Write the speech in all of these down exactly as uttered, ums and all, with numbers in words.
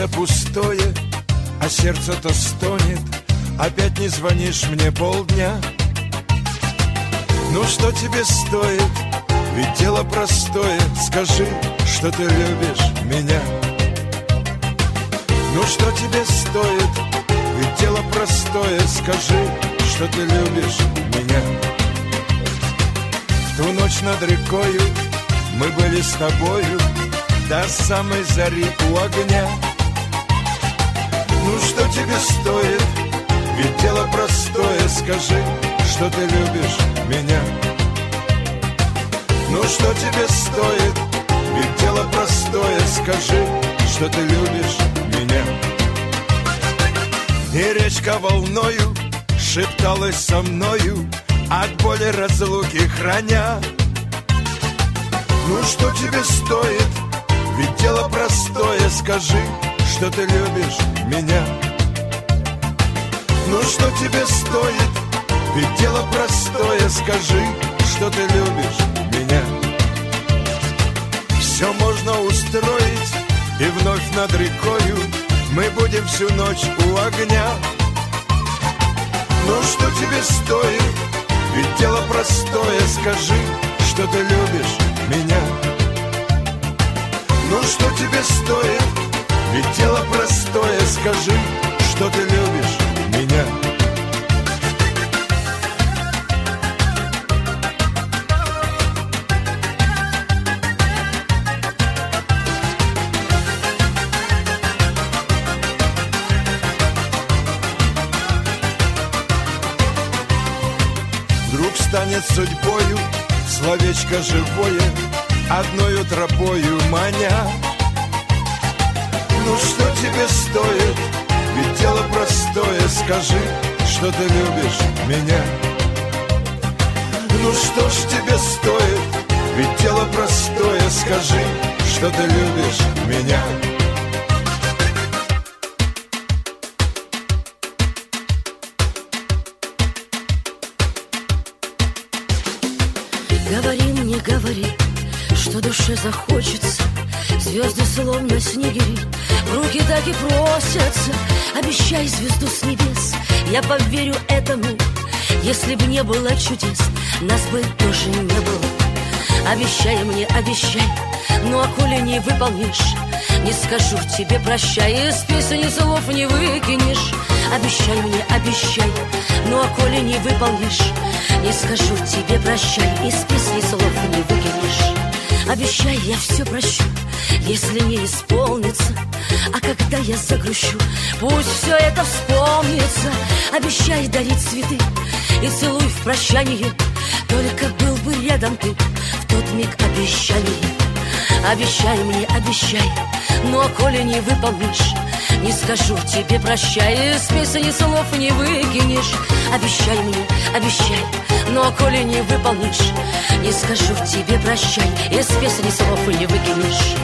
это пустое, а сердце-то стонет. Опять не звонишь мне полдня. Ну что тебе стоит? Ведь дело простое. Скажи, что ты любишь меня. Ну что тебе стоит? Ведь дело простое. Скажи, что ты любишь меня. В ту ночь над рекою мы были с тобою до самой зари у огня. Ну что тебе стоит? Ведь дело простое. Скажи, что ты любишь меня. Ну что тебе стоит? Ведь дело простое. Скажи, что ты любишь меня. И речка волною шепталась со мною, от боли разлуки храня. Ну что тебе стоит? Ведь дело простое. Скажи, что ты любишь меня. Ну что тебе стоит? Ведь дело простое. Скажи, что ты любишь меня. Все можно устроить, и вновь над рекою мы будем всю ночь у огня. Ну что тебе стоит? Ведь дело простое. Скажи, что ты любишь меня. Ну что тебе стоит? Ведь дело простое. Скажи, что ты любишь меня. Вдруг станет судьбою словечко живое, одною тропою маня. Ну что тебе стоит? Ведь дело простое. Скажи, что ты любишь меня. Ну что ж тебе стоит? Ведь дело простое. Скажи, что ты любишь меня. Говори мне, говори, что душе захочется. Звезды словно снегири в руки так и просятся. Обещай звезду с небес, я поверю этому. Если б не было чудес, нас бы тоже не было. Обещай мне, обещай, ну а коли не выполнишь, не скажу тебе прощай, из песни слов не выкинешь. Обещай мне, обещай, ну а коли не выполнишь, не скажу тебе прощай, из песни слов не выкинешь. Обещай, я все прощу, если не исполнится. А когда я загрущу, пусть все это вспомнится. Обещай дарить цветы и целуй в прощание, только был бы рядом ты в тот миг обещания. Обещай мне, обещай, ну а коли не выполнишь, не скажу тебе прощай, из песни слов не выкинешь. Обещай мне, обещай, ну а коли не выполнишь, не скажу тебе прощай, из песни слов не выкинешь.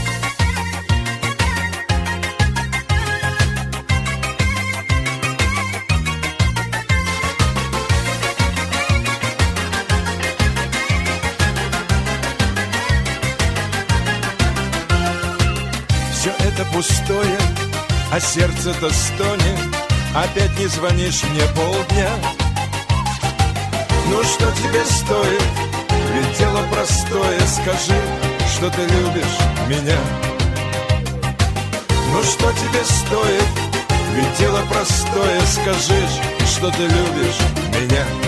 Все это пустое, а сердце-то стонет. Опять не звонишь мне полдня. Ну что тебе стоит? Ведь дело простое. Скажи, что ты любишь меня. Ну что тебе стоит? Ведь дело простое. Скажи, что ты любишь меня.